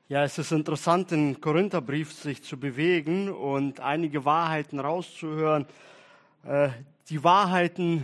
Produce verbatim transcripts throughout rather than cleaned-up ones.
Ja, es ist interessant, den Korintherbrief sich zu bewegen und einige Wahrheiten rauszuhören. Äh, die Wahrheiten,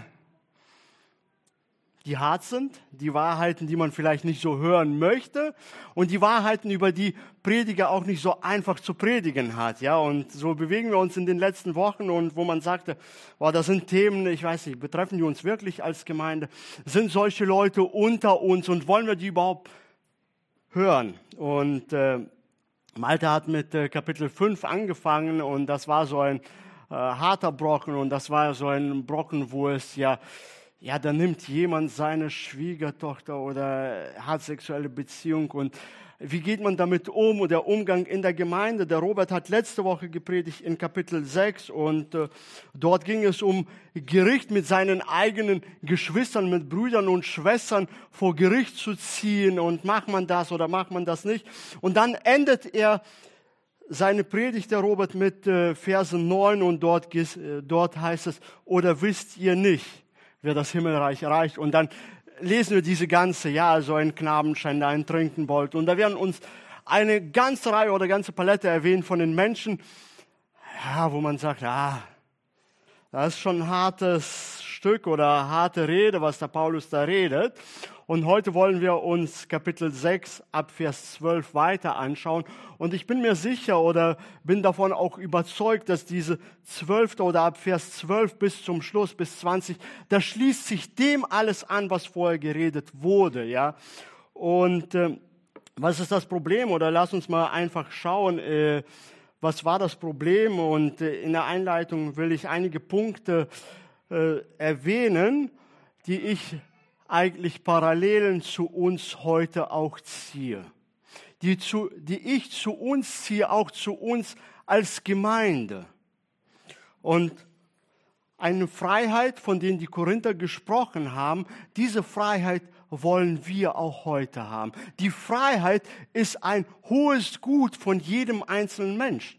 die hart sind, die Wahrheiten, die man vielleicht nicht so hören möchte und die Wahrheiten, über die Prediger auch nicht so einfach zu predigen hat. Ja, und so bewegen wir uns in den letzten Wochen und wo man sagte, boah, das sind Themen, ich weiß nicht, betreffen die uns wirklich als Gemeinde? Sind solche Leute unter uns und wollen wir die überhaupt hören? Und äh, Malte hat mit äh, Kapitel fünf angefangen und das war so ein äh, harter Brocken und das war so ein Brocken, wo es ja, ja, da nimmt jemand seine Schwiegertochter oder hat sexuelle Beziehung und wie geht man damit um und der Umgang in der Gemeinde. Der Robert hat letzte Woche gepredigt in Kapitel sechs und äh, dort ging es um Gericht mit seinen eigenen Geschwistern, mit Brüdern und Schwestern vor Gericht zu ziehen und macht man das oder macht man das nicht. Und dann endet er seine Predigt, der Robert, mit äh, Versen neun und dort, äh, dort heißt es, oder wisst ihr nicht, wer das Himmelreich erreicht? Und dann lesen wir diese ganze, ja, so ein Knabenschänder, ein Trinkenbold. Und da werden uns eine ganze Reihe oder ganze Palette erwähnt von den Menschen, ja, wo man sagt, ja, das ist schon ein hartes Stück oder harte Rede, was der Paulus da redet. Und heute wollen wir uns Kapitel sechs ab Vers zwölf weiter anschauen. Und ich bin mir sicher oder bin davon auch überzeugt, dass diese zwölfte oder ab Vers zwölf bis zum Schluss, bis zwanzig, da schließt sich dem alles an, was vorher geredet wurde. Ja. Und äh, was ist das Problem? Oder lass uns mal einfach schauen, äh, was war das Problem? Und äh, in der Einleitung will ich einige Punkte äh, erwähnen, die ich eigentlich Parallelen zu uns heute auch ziehe. Die, zu, die ich zu uns ziehe, auch zu uns als Gemeinde. Und eine Freiheit, von der die Korinther gesprochen haben, diese Freiheit wollen wir auch heute haben. Die Freiheit ist ein hohes Gut von jedem einzelnen Menschen.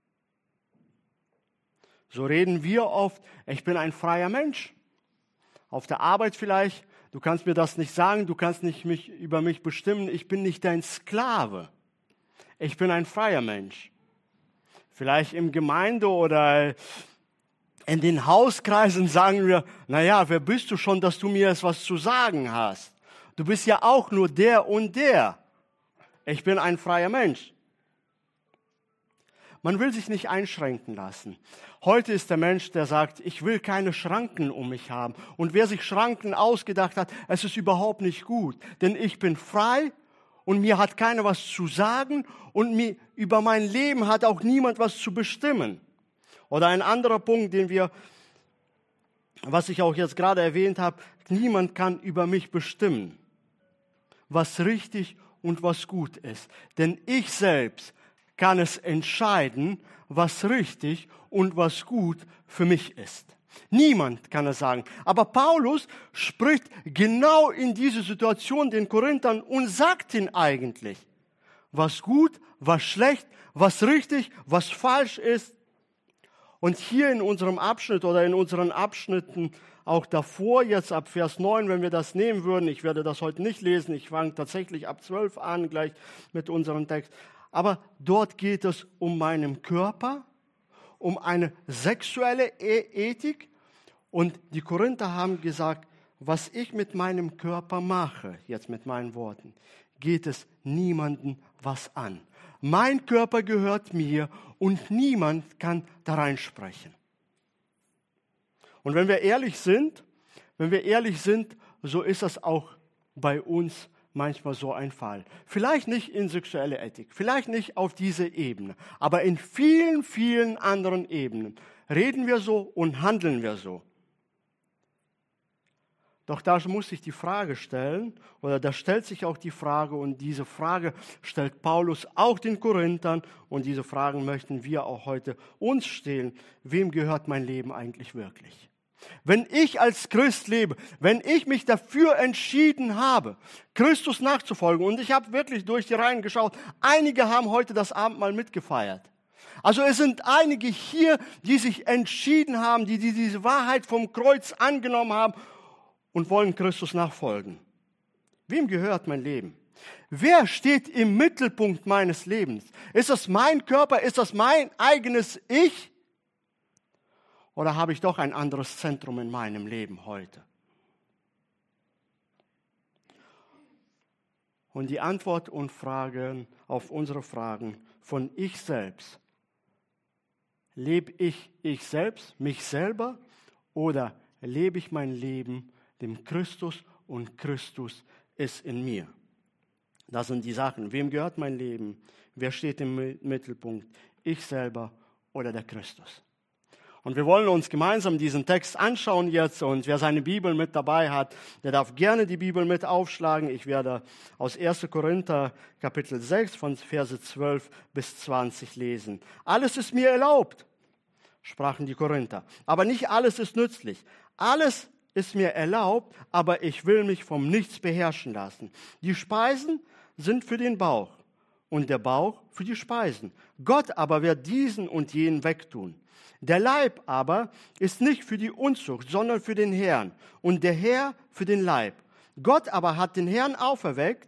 So reden wir oft, ich bin ein freier Mensch. Auf der Arbeit vielleicht, du kannst mir das nicht sagen, du kannst nicht mich, über mich bestimmen, ich bin nicht dein Sklave. Ich bin ein freier Mensch. Vielleicht im Gemeinde oder in den Hauskreisen sagen wir, naja, wer bist du schon, dass du mir etwas zu sagen hast? Du bist ja auch nur der und der. Ich bin ein freier Mensch. Man will sich nicht einschränken lassen. Heute ist der Mensch, der sagt, ich will keine Schranken um mich haben. Und wer sich Schranken ausgedacht hat, es ist überhaupt nicht gut. Denn ich bin frei und mir hat keiner was zu sagen und mir, über mein Leben hat auch niemand was zu bestimmen. Oder ein anderer Punkt, den wir, was ich auch jetzt gerade erwähnt habe, niemand kann über mich bestimmen, was richtig und was gut ist. Denn ich selbst kann es entscheiden, was richtig und was gut für mich ist. Niemand kann es sagen. Aber Paulus spricht genau in diese Situation den Korinthern und sagt ihnen eigentlich, was gut, was schlecht, was richtig, was falsch ist. Und hier in unserem Abschnitt oder in unseren Abschnitten auch davor, jetzt ab Vers neun, wenn wir das nehmen würden, ich werde das heute nicht lesen, ich fange tatsächlich ab zwölf an, gleich mit unserem Text. Aber dort geht es um meinen Körper, um eine sexuelle Ethik. Und die Korinther haben gesagt, was ich mit meinem Körper mache, jetzt mit meinen Worten, geht es niemandem was an. Mein Körper gehört mir und niemand kann da reinsprechen. Und wenn wir ehrlich sind, wenn wir ehrlich sind, so ist das auch bei uns manchmal so ein Fall. Vielleicht nicht in sexueller Ethik, vielleicht nicht auf dieser Ebene, aber in vielen, vielen anderen Ebenen reden wir so und handeln wir so. Doch da muss sich die Frage stellen, oder da stellt sich auch die Frage, und diese Frage stellt Paulus auch den Korinthern, und diese Fragen möchten wir auch heute uns stellen. Wem gehört mein Leben eigentlich wirklich? Wenn ich als Christ lebe, wenn ich mich dafür entschieden habe, Christus nachzufolgen, und ich habe wirklich durch die Reihen geschaut, einige haben heute das Abendmahl mitgefeiert. Also es sind einige hier, die sich entschieden haben, die, die diese Wahrheit vom Kreuz angenommen haben und wollen Christus nachfolgen. Wem gehört mein Leben? Wer steht im Mittelpunkt meines Lebens? Ist das mein Körper? Ist das mein eigenes Ich? Oder habe ich doch ein anderes Zentrum in meinem Leben heute? Und die Antwort und Fragen auf unsere Fragen von ich selbst. Lebe ich ich selbst, mich selber, oder lebe ich mein Leben dem Christus und Christus ist in mir? Das sind die Sachen. Wem gehört mein Leben? Wer steht im Mittelpunkt? Ich selber oder der Christus? Und wir wollen uns gemeinsam diesen Text anschauen jetzt. Und wer seine Bibel mit dabei hat, der darf gerne die Bibel mit aufschlagen. Ich werde aus erster Korinther Kapitel sechs von Verse zwölf bis zwanzig lesen. Alles ist mir erlaubt, sprachen die Korinther. Aber nicht alles ist nützlich. Alles ist mir erlaubt, aber ich will mich vom Nichts beherrschen lassen. Die Speisen sind für den Bauch und der Bauch für die Speisen. Gott aber wird diesen und jenen wegtun. Der Leib aber ist nicht für die Unzucht, sondern für den Herrn und der Herr für den Leib. Gott aber hat den Herrn auferweckt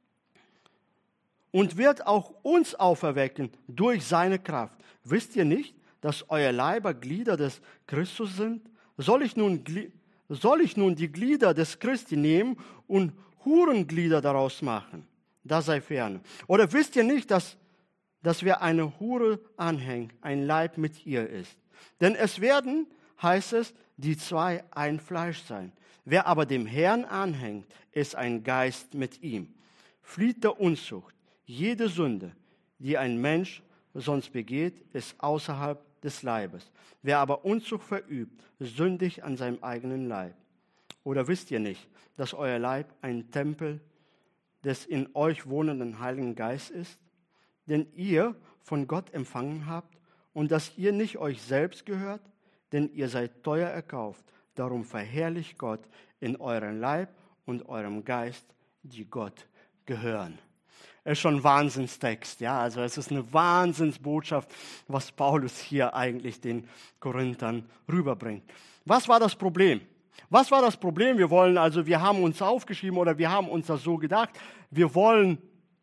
und wird auch uns auferwecken durch seine Kraft. Wisst ihr nicht, dass euer Leiber Glieder des Christus sind? Soll ich nun, soll ich nun die Glieder des Christi nehmen und Hurenglieder daraus machen? Das sei fern. Oder wisst ihr nicht, dass, dass wer eine Hure anhängt, ein Leib mit ihr ist? Denn es werden, heißt es, die zwei ein Fleisch sein. Wer aber dem Herrn anhängt, ist ein Geist mit ihm. Flieht der Unzucht. Jede Sünde, die ein Mensch sonst begeht, ist außerhalb des Leibes. Wer aber Unzucht verübt, sündigt an seinem eigenen Leib. Oder wisst ihr nicht, dass euer Leib ein Tempel des in euch wohnenden Heiligen Geistes ist, den ihr von Gott empfangen habt und dass ihr nicht euch selbst gehört, denn ihr seid teuer erkauft. Darum verherrlicht Gott in eurem Leib und eurem Geist, die Gott gehören. Es ist schon ein Wahnsinnstext, ja, also es ist eine Wahnsinnsbotschaft, was Paulus hier eigentlich den Korinthern rüberbringt. Was war das Problem? Was war das Problem? Wir wollen also, wir haben uns aufgeschrieben oder wir haben uns das so gedacht, wir wollen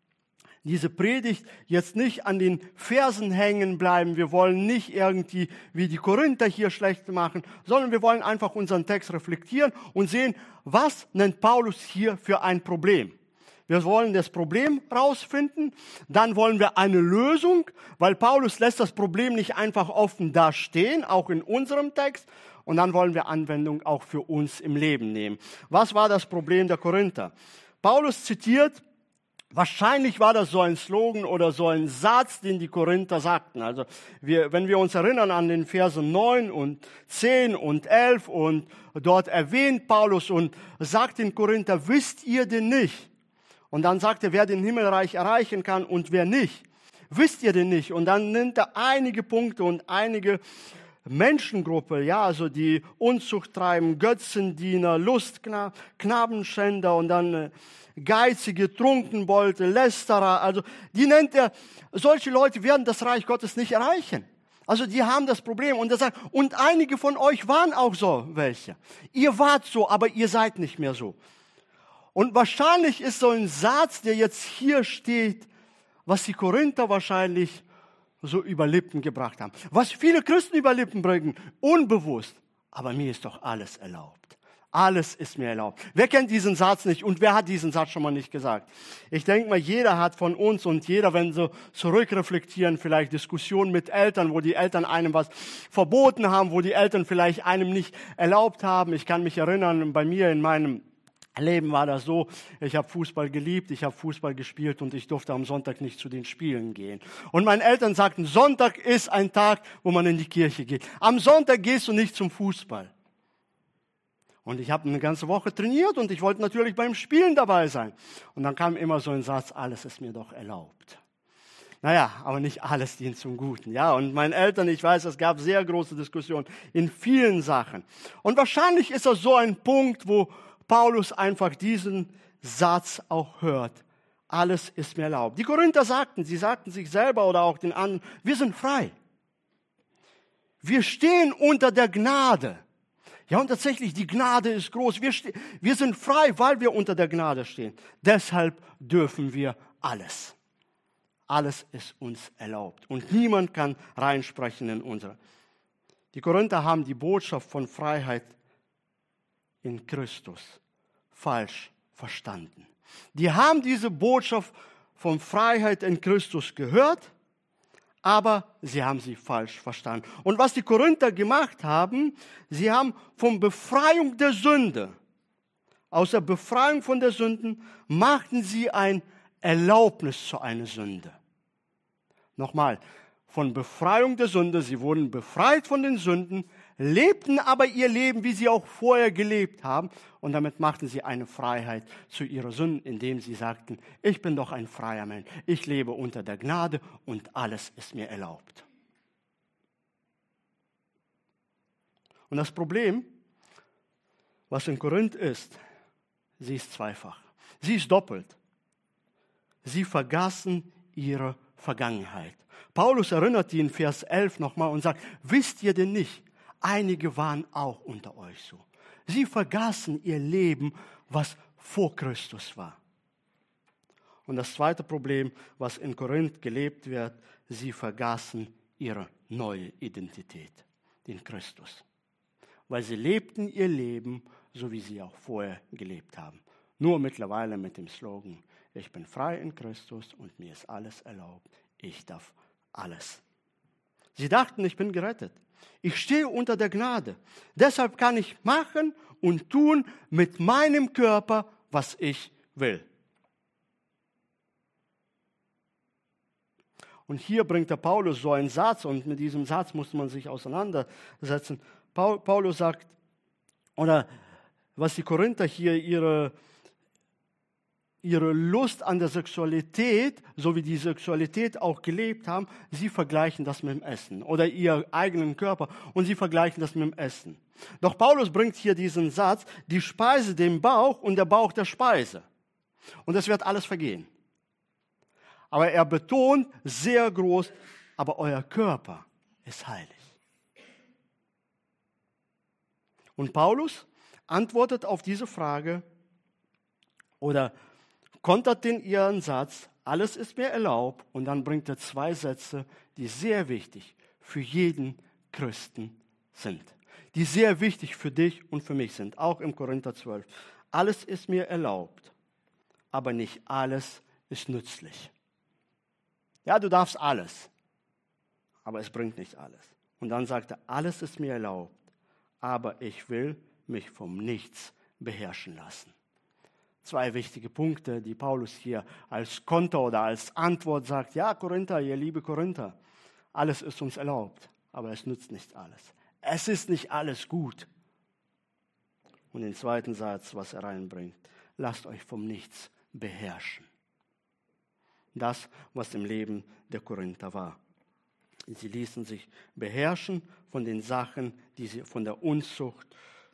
diese Predigt jetzt nicht an den Versen hängen bleiben, wir wollen nicht irgendwie wie die Korinther hier schlecht machen, sondern wir wollen einfach unseren Text reflektieren und sehen, was nennt Paulus hier für ein Problem. Wir wollen das Problem rausfinden, dann wollen wir eine Lösung, weil Paulus lässt das Problem nicht einfach offen dastehen, auch in unserem Text, und dann wollen wir Anwendung auch für uns im Leben nehmen. Was war das Problem der Korinther? Paulus zitiert, wahrscheinlich war das so ein Slogan oder so ein Satz, den die Korinther sagten. Also wir, wenn wir uns erinnern an den Versen neun und zehn und elf und dort erwähnt Paulus und sagt den Korinther, wisst ihr denn nicht? Und dann sagt er, wer den Himmelreich erreichen kann und wer nicht. Wisst ihr denn nicht? Und dann nennt er einige Punkte und einige Menschengruppe, ja, also die Unzucht treiben, Götzendiener, Lustknabenschänder und dann äh, Geizige, Trunkenbolte, Lästerer, also die nennt er, solche Leute werden das Reich Gottes nicht erreichen. Also die haben das Problem und er sagt, und einige von euch waren auch so welche. Ihr wart so, aber ihr seid nicht mehr so. Und wahrscheinlich ist so ein Satz, der jetzt hier steht, was die Korinther wahrscheinlich so über Lippen gebracht haben. Was viele Christen über Lippen bringen, unbewusst. Aber mir ist doch alles erlaubt. Alles ist mir erlaubt. Wer kennt diesen Satz nicht und wer hat diesen Satz schon mal nicht gesagt? Ich denke mal, jeder hat von uns und jeder, wenn so zurückreflektieren, vielleicht Diskussionen mit Eltern, wo die Eltern einem was verboten haben, wo die Eltern vielleicht einem nicht erlaubt haben. Ich kann mich erinnern, bei mir in meinem Leben war das so, ich habe Fußball geliebt, ich habe Fußball gespielt und ich durfte am Sonntag nicht zu den Spielen gehen. Und meine Eltern sagten, Sonntag ist ein Tag, wo man in die Kirche geht. Am Sonntag gehst du nicht zum Fußball. Und ich habe eine ganze Woche trainiert und ich wollte natürlich beim Spielen dabei sein. Und dann kam immer so ein Satz, alles ist mir doch erlaubt. Naja, aber nicht alles dient zum Guten. Ja, und meinen Eltern, ich weiß, es gab sehr große Diskussionen in vielen Sachen. Und wahrscheinlich ist das so ein Punkt, wo Paulus einfach diesen Satz auch hört. Alles ist mir erlaubt. Die Korinther sagten, sie sagten sich selber oder auch den anderen, wir sind frei. Wir stehen unter der Gnade. Ja, und tatsächlich, die Gnade ist groß. Wir, ste- wir sind frei, weil wir unter der Gnade stehen. Deshalb dürfen wir alles. Alles ist uns erlaubt. Und niemand kann reinsprechen in unsere. Die Korinther haben die Botschaft von Freiheit in Christus falsch verstanden. Die haben diese Botschaft von Freiheit in Christus gehört, aber sie haben sie falsch verstanden. Und was die Korinther gemacht haben, sie haben von Befreiung der Sünde, aus der Befreiung von der Sünden, machten sie ein Erlaubnis zu einer Sünde. Nochmal, von Befreiung der Sünde, sie wurden befreit von den Sünden, lebten aber ihr Leben, wie sie auch vorher gelebt haben. Und damit machten sie eine Freiheit zu ihrer Sünden, indem sie sagten, ich bin doch ein freier Mensch. Ich lebe unter der Gnade und alles ist mir erlaubt. Und das Problem, was in Korinth ist, sie ist zweifach. Sie ist doppelt. Sie vergaßen ihre Vergangenheit. Paulus erinnert die in Vers elf nochmal und sagt, wisst ihr denn nicht, einige waren auch unter euch so. Sie vergaßen ihr Leben, was vor Christus war. Und das zweite Problem, was in Korinth gelebt wird, sie vergaßen ihre neue Identität, den Christus. Weil sie lebten ihr Leben, so wie sie auch vorher gelebt haben. Nur mittlerweile mit dem Slogan, ich bin frei in Christus und mir ist alles erlaubt. Ich darf alles. Sie dachten, ich bin gerettet. Ich stehe unter der Gnade. Deshalb kann ich machen und tun mit meinem Körper, was ich will. Und hier bringt der Paulus so einen Satz, und mit diesem Satz muss man sich auseinandersetzen. Paulus sagt, oder was die Korinther hier ihre, ihre Lust an der Sexualität, so wie die Sexualität auch gelebt haben, sie vergleichen das mit dem Essen oder ihren eigenen Körper und sie vergleichen das mit dem Essen. Doch Paulus bringt hier diesen Satz, die Speise dem Bauch und der Bauch der Speise. Und es wird alles vergehen. Aber er betont sehr groß, aber euer Körper ist heilig. Und Paulus antwortet auf diese Frage oder kontert den ihren Satz, alles ist mir erlaubt, und dann bringt er zwei Sätze, die sehr wichtig für jeden Christen sind. Die sehr wichtig für dich und für mich sind, auch im Korinther zwölf. Alles ist mir erlaubt, aber nicht alles ist nützlich. Ja, du darfst alles, aber es bringt nicht alles. Und dann sagt er, alles ist mir erlaubt, aber ich will mich vom Nichts beherrschen lassen. Zwei wichtige Punkte, die Paulus hier als Konter oder als Antwort sagt. Ja, Korinther, ihr liebe Korinther, alles ist uns erlaubt, aber es nützt nicht alles. Es ist nicht alles gut. Und den zweiten Satz, was er reinbringt, lasst euch vom Nichts beherrschen. Das, was im Leben der Korinther war. Sie ließen sich beherrschen von den Sachen, die sie von der Unzucht,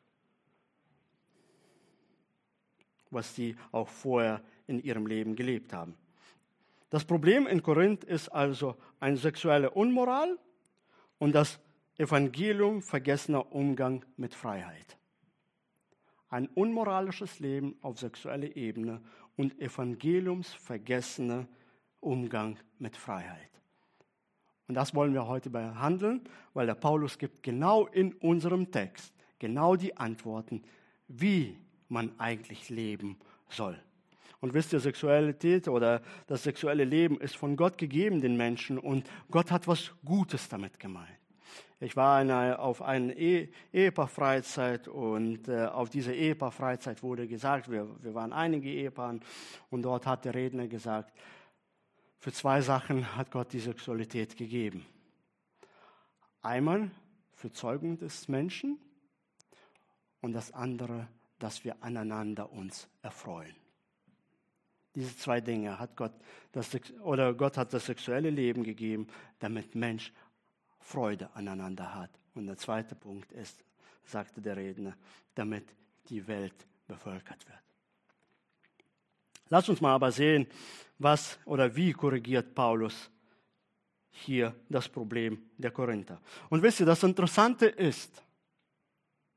was sie auch vorher in ihrem Leben gelebt haben. Das Problem in Korinth ist also eine sexuelle Unmoral und das Evangelium vergessener Umgang mit Freiheit. Ein unmoralisches Leben auf sexueller Ebene und evangeliumsvergessener Umgang mit Freiheit. Und das wollen wir heute behandeln, weil der Paulus gibt genau in unserem Text genau die Antworten, wie man eigentlich leben soll. Und wisst ihr, Sexualität oder das sexuelle Leben ist von Gott gegeben, den Menschen, und Gott hat was Gutes damit gemeint. Ich war eine, auf einer e- Ehepaar-Freizeit und äh, auf dieser Ehepaar-Freizeit wurde gesagt, wir, wir waren einige Ehepaaren und dort hat der Redner gesagt, für zwei Sachen hat Gott die Sexualität gegeben. Einmal für Zeugung des Menschen und das andere, dass wir aneinander uns erfreuen. Diese zwei Dinge hat Gott, das, oder Gott hat das sexuelle Leben gegeben, damit Mensch Freude aneinander hat. Und der zweite Punkt ist, sagte der Redner, damit die Welt bevölkert wird. Lass uns mal aber sehen, was oder wie korrigiert Paulus hier das Problem der Korinther. Und wisst ihr, das Interessante ist,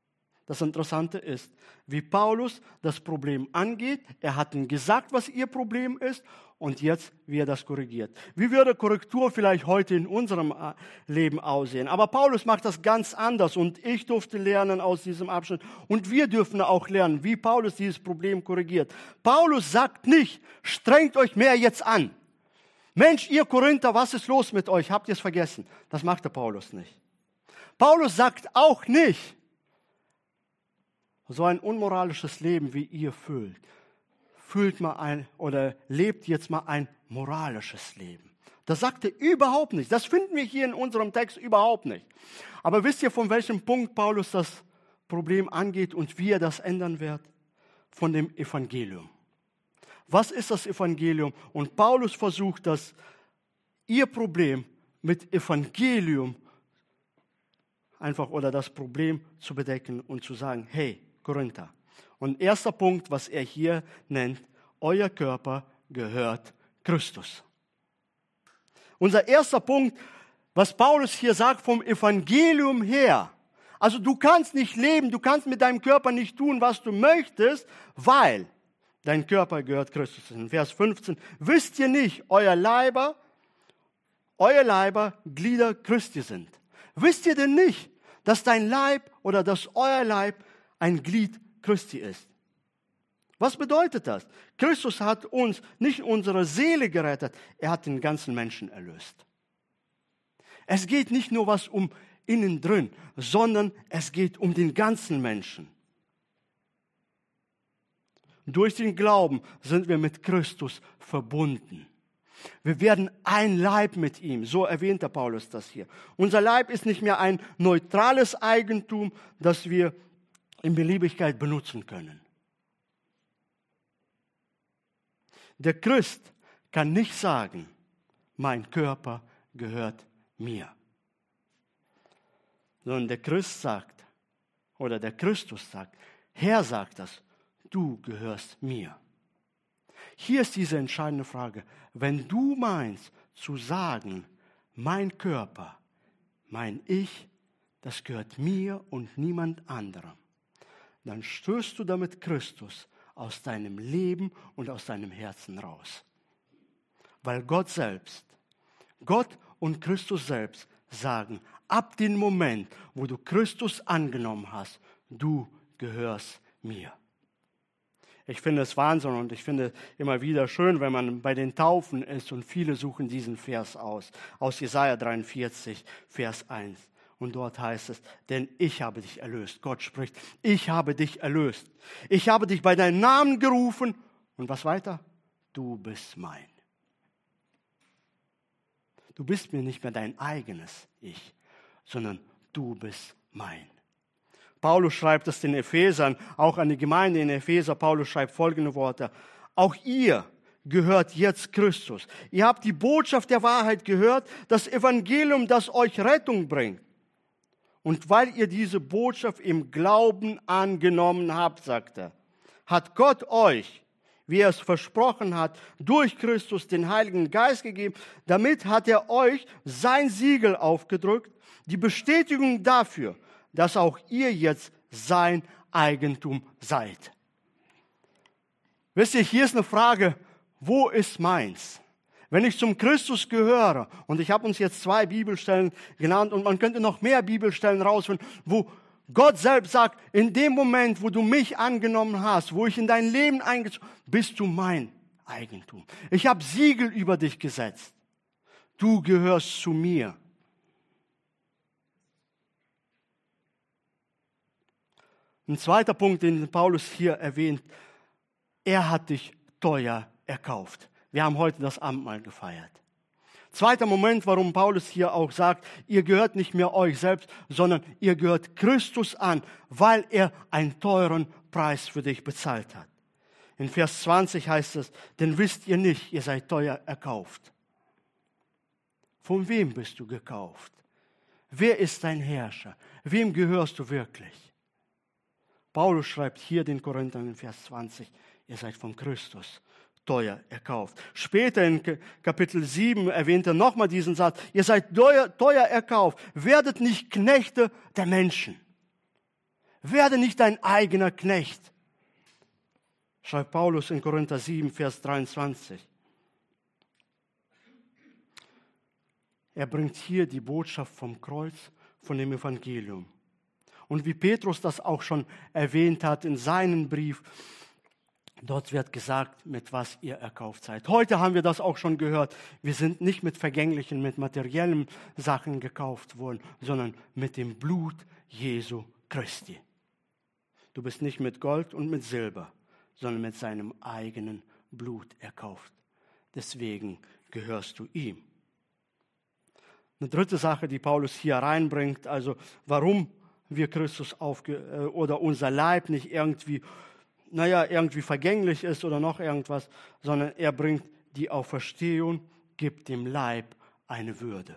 Das Interessante ist, wie Paulus das Problem angeht. Er hat ihnen gesagt, was ihr Problem ist und jetzt, wie er das korrigiert. Wie würde Korrektur vielleicht heute in unserem Leben aussehen? Aber Paulus macht das ganz anders und ich durfte lernen aus diesem Abschnitt und wir dürfen auch lernen, wie Paulus dieses Problem korrigiert. Paulus sagt nicht, strengt euch mehr jetzt an. Mensch, ihr Korinther, was ist los mit euch? Habt ihr es vergessen? Das macht der Paulus nicht. Paulus sagt auch nicht, so ein unmoralisches Leben, wie ihr fühlt, fühlt mal ein oder lebt jetzt mal ein moralisches Leben. Das sagt er überhaupt nicht. Das finden wir hier in unserem Text überhaupt nicht. Aber wisst ihr, von welchem Punkt Paulus das Problem angeht und wie er das ändern wird? Von dem Evangelium. Was ist das Evangelium? Und Paulus versucht das, ihr Problem mit Evangelium einfach oder das Problem zu bedecken und zu sagen, hey, Korinther. Und erster Punkt, was er hier nennt, euer Körper gehört Christus. Unser erster Punkt, was Paulus hier sagt vom Evangelium her. Also du kannst nicht leben, du kannst mit deinem Körper nicht tun, was du möchtest, weil dein Körper gehört Christus. In Vers fünfzehn, wisst ihr nicht, euer Leiber, euer Leiber Glieder Christi sind. Wisst ihr denn nicht, dass dein Leib oder dass euer Leib ein Glied Christi ist? Was bedeutet das? Christus hat uns nicht unsere Seele gerettet, er hat den ganzen Menschen erlöst. Es geht nicht nur was um innen drin, sondern es geht um den ganzen Menschen. Durch den Glauben sind wir mit Christus verbunden. Wir werden ein Leib mit ihm, so erwähnt der Paulus das hier. Unser Leib ist nicht mehr ein neutrales Eigentum, das wir in Beliebigkeit benutzen können. Der Christ kann nicht sagen, mein Körper gehört mir. Sondern der Christ sagt, oder der Christus sagt, Herr sagt das, du gehörst mir. Hier ist diese entscheidende Frage. Wenn du meinst zu sagen, mein Körper, mein Ich, das gehört mir und niemand anderem, dann stößt du damit Christus aus deinem Leben und aus deinem Herzen raus. Weil Gott selbst, Gott und Christus selbst sagen, ab dem Moment, wo du Christus angenommen hast, du gehörst mir. Ich finde es Wahnsinn und ich finde immer wieder schön, wenn man bei den Taufen ist und viele suchen diesen Vers aus, aus Jesaja dreiundvierzig, Vers eins. Und dort heißt es, denn ich habe dich erlöst. Gott spricht, ich habe dich erlöst. Ich habe dich bei deinem Namen gerufen. Und was weiter? Du bist mein. Du bist mir nicht mehr dein eigenes Ich, sondern du bist mein. Paulus schreibt es den Ephesern, auch an die Gemeinde in Epheser. Paulus schreibt folgende Worte. Auch ihr gehört jetzt Christus. Ihr habt die Botschaft der Wahrheit gehört, das Evangelium, das euch Rettung bringt. Und weil ihr diese Botschaft im Glauben angenommen habt, sagt er, hat Gott euch, wie er es versprochen hat, durch Christus den Heiligen Geist gegeben. Damit hat er euch sein Siegel aufgedrückt, die Bestätigung dafür, dass auch ihr jetzt sein Eigentum seid. Wisst ihr, hier ist eine Frage, wo ist meins? Wenn ich zum Christus gehöre, und ich habe uns jetzt zwei Bibelstellen genannt, und man könnte noch mehr Bibelstellen rausfinden, wo Gott selbst sagt, in dem Moment, wo du mich angenommen hast, wo ich in dein Leben eingezogen bin, bist du mein Eigentum. Ich habe Siegel über dich gesetzt. Du gehörst zu mir. Ein zweiter Punkt, den Paulus hier erwähnt, er hat dich teuer erkauft. Wir haben heute das Abendmahl gefeiert. Zweiter Moment, warum Paulus hier auch sagt, ihr gehört nicht mehr euch selbst, sondern ihr gehört Christus an, weil er einen teuren Preis für dich bezahlt hat. In Vers zwanzig heißt es, denn wisst ihr nicht, ihr seid teuer erkauft. Von wem bist du gekauft? Wer ist dein Herrscher? Wem gehörst du wirklich? Paulus schreibt hier den Korinthern in Vers zwanzig, ihr seid von Christus teuer erkauft. Später in Kapitel sieben erwähnt er nochmal diesen Satz, ihr seid teuer, teuer erkauft, werdet nicht Knechte der Menschen. Werde nicht dein eigener Knecht, schreibt Paulus in Korinther sieben, Vers dreiundzwanzig. Er bringt hier die Botschaft vom Kreuz, von dem Evangelium. Und wie Petrus das auch schon erwähnt hat in seinem Brief, dort wird gesagt, mit was ihr erkauft seid. Heute haben wir das auch schon gehört. Wir sind nicht mit vergänglichen, mit materiellen Sachen gekauft worden, sondern mit dem Blut Jesu Christi. Du bist nicht mit Gold und mit Silber, sondern mit seinem eigenen Blut erkauft. Deswegen gehörst du ihm. Eine dritte Sache, die Paulus hier reinbringt, also warum wir Christus aufge- oder unser Leib nicht irgendwie, naja, irgendwie vergänglich ist oder noch irgendwas, sondern er bringt die Auferstehung, gibt dem Leib eine Würde.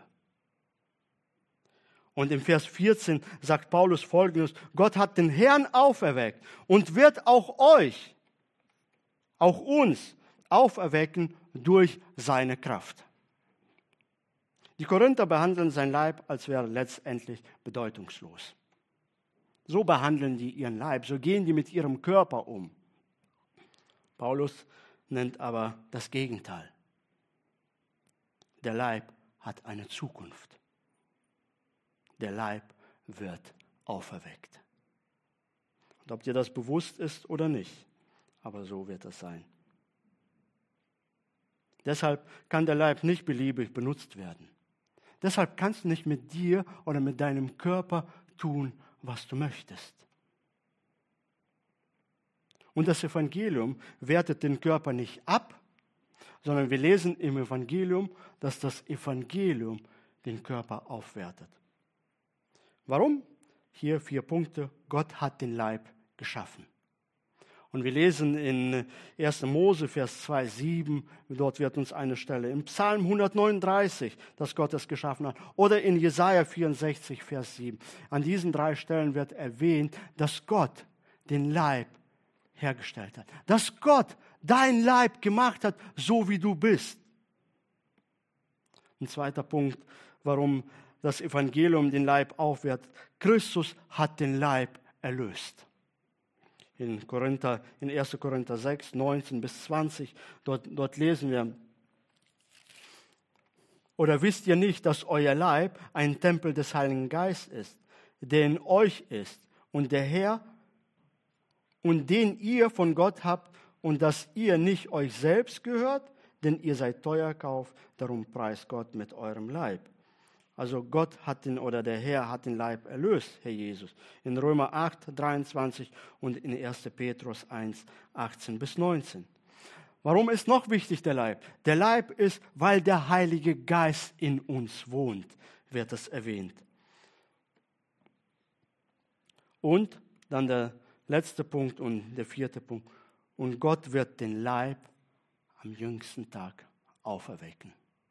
Und im Vers vierzehn sagt Paulus Folgendes: Gott hat den Herrn auferweckt und wird auch euch, auch uns, auferwecken durch seine Kraft. Die Korinther behandeln sein Leib, als wäre er letztendlich bedeutungslos. So behandeln die ihren Leib, so gehen die mit ihrem Körper um. Paulus nennt aber das Gegenteil. Der Leib hat eine Zukunft. Der Leib wird auferweckt. Und ob dir das bewusst ist oder nicht, aber so wird es sein. Deshalb kann der Leib nicht beliebig benutzt werden. Deshalb kannst du nicht mit dir oder mit deinem Körper tun, was du möchtest. Und das Evangelium wertet den Körper nicht ab, sondern wir lesen im Evangelium, dass das Evangelium den Körper aufwertet. Warum? Hier vier Punkte. Gott hat den Leib geschaffen. Und wir lesen in erster Mose, Vers zwei, sieben, dort wird uns eine Stelle, im Psalm hundertneununddreißig, dass Gott es geschaffen hat, oder in Jesaja vierundsechzig, Vers sieben. An diesen drei Stellen wird erwähnt, dass Gott den Leib hergestellt hat. Dass Gott dein Leib gemacht hat, so wie du bist. Ein zweiter Punkt, warum das Evangelium den Leib aufwertet. Christus hat den Leib erlöst. In, Korinther, in erster Korinther sechs, neunzehn bis zwanzig, dort, dort lesen wir: Oder wisst ihr nicht, dass euer Leib ein Tempel des Heiligen Geistes ist, der in euch ist und der Herr und den ihr von Gott habt und dass ihr nicht euch selbst gehört, denn ihr seid teuer erkauft, darum preist Gott mit eurem Leib. Also Gott hat den, oder der Herr hat den Leib erlöst, Herr Jesus. In Römer acht, dreiundzwanzig und in erster Petrus eins, achtzehn bis neunzehn. Warum ist noch wichtig der Leib? Der Leib ist, weil der Heilige Geist in uns wohnt, wird es erwähnt. Und dann der letzte Punkt und der vierte Punkt. Und Gott wird den Leib am jüngsten Tag auferwecken.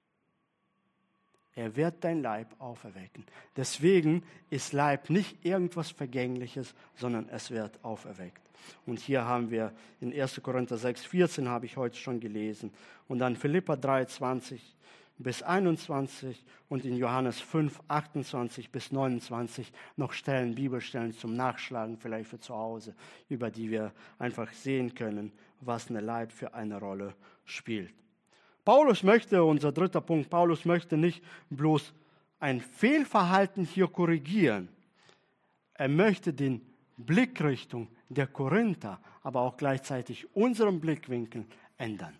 Er wird dein Leib auferwecken. Deswegen ist Leib nicht irgendwas Vergängliches, sondern es wird auferweckt. Und hier haben wir in erster Korinther sechs, vierzehn habe ich heute schon gelesen. Und dann Philipper drei, zwanzig bis einundzwanzig und in Johannes fünf, achtundzwanzig bis neunundzwanzig noch Stellen, Bibelstellen zum Nachschlagen, vielleicht für zu Hause, über die wir einfach sehen können, was eine Leib für eine Rolle spielt. Paulus möchte, unser dritter Punkt, Paulus möchte nicht bloß ein Fehlverhalten hier korrigieren. Er möchte den Blickrichtung der Korinther, aber auch gleichzeitig unseren Blickwinkel ändern.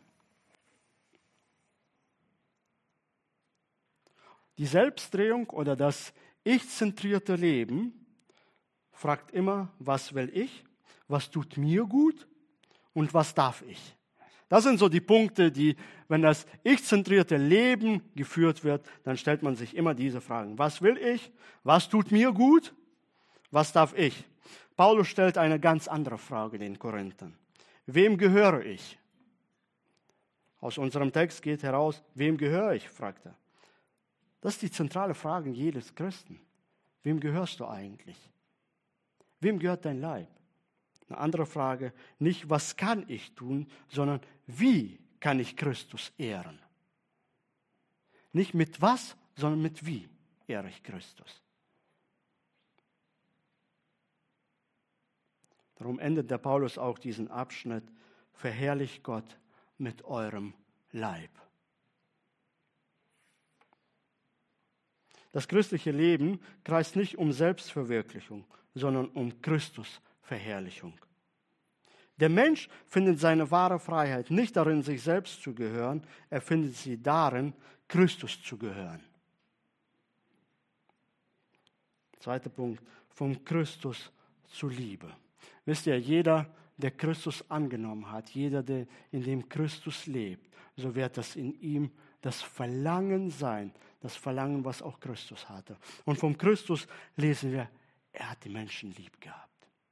Die Selbstdrehung oder das ich-zentrierte Leben fragt immer, was will ich, was tut mir gut und was darf ich. Das sind so die Punkte, die, wenn das ich-zentrierte Leben geführt wird, dann stellt man sich immer diese Fragen. Was will ich? Was tut mir gut? Was darf ich? Paulus stellt eine ganz andere Frage den Korinthern. Wem gehöre ich? Aus unserem Text geht heraus, wem gehöre ich, fragt er. Das ist die zentrale Frage jedes Christen. Wem gehörst du eigentlich? Wem gehört dein Leib? Eine andere Frage, nicht was kann ich tun, sondern wie kann ich Christus ehren? Nicht mit was, sondern mit wie ehre ich Christus? Darum endet der Paulus auch diesen Abschnitt: Verherrlicht Gott mit eurem Leib. Das christliche Leben kreist nicht um Selbstverwirklichung, sondern um Christusverherrlichung. Der Mensch findet seine wahre Freiheit nicht darin, sich selbst zu gehören, er findet sie darin, Christus zu gehören. Zweiter Punkt: Von Christus zur Liebe. Wisst ihr, jeder, der Christus angenommen hat, jeder, der in dem Christus lebt, so wird das in ihm das Verlangen sein, das Verlangen, was auch Christus hatte. Und vom Christus lesen wir, er hat die Menschen lieb gehabt.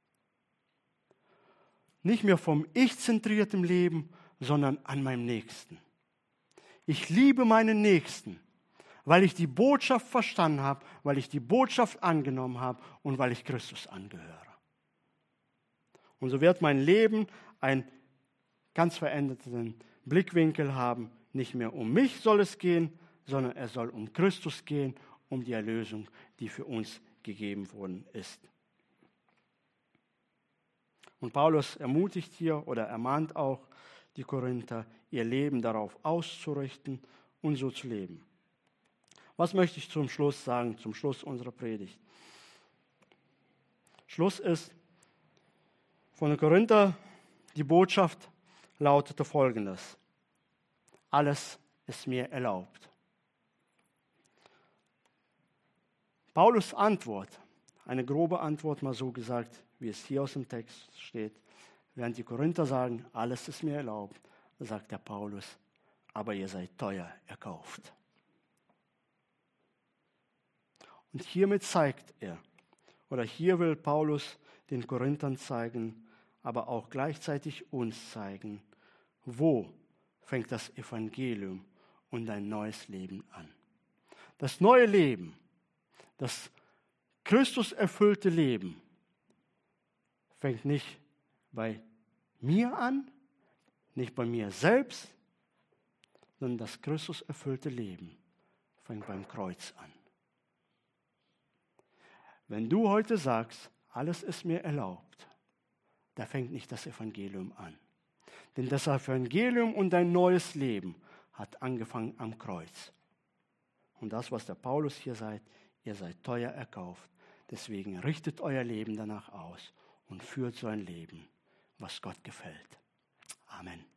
Nicht mehr vom Ich-zentrierten Leben, sondern an meinem Nächsten. Ich liebe meinen Nächsten, weil ich die Botschaft verstanden habe, weil ich die Botschaft angenommen habe und weil ich Christus angehöre. Und so wird mein Leben einen ganz veränderten Blickwinkel haben. Nicht mehr um mich soll es gehen, sondern es soll um Christus gehen, um die Erlösung, die für uns gegeben worden ist. Und Paulus ermutigt hier oder ermahnt auch die Korinther, ihr Leben darauf auszurichten und so zu leben. Was möchte ich zum Schluss sagen, zum Schluss unserer Predigt? Schluss ist, von den Korinther, die Botschaft lautete folgendes: Alles ist mir erlaubt. Paulus' Antwort, eine grobe Antwort, mal so gesagt, wie es hier aus dem Text steht, während die Korinther sagen, alles ist mir erlaubt, sagt der Paulus, aber ihr seid teuer erkauft. Und hiermit zeigt er, oder hier will Paulus den Korinthern zeigen, aber auch gleichzeitig uns zeigen, wo fängt das Evangelium und ein neues Leben an. Das neue Leben, das Christus erfüllte Leben, fängt nicht bei mir an, nicht bei mir selbst, sondern das Christus erfüllte Leben fängt beim Kreuz an. Wenn du heute sagst, alles ist mir erlaubt, da fängt nicht das Evangelium an. Denn das Evangelium und dein neues Leben hat angefangen am Kreuz. Und das, was der Paulus hier sagt, ihr seid teuer erkauft. Deswegen richtet euer Leben danach aus und führt so ein Leben, was Gott gefällt. Amen.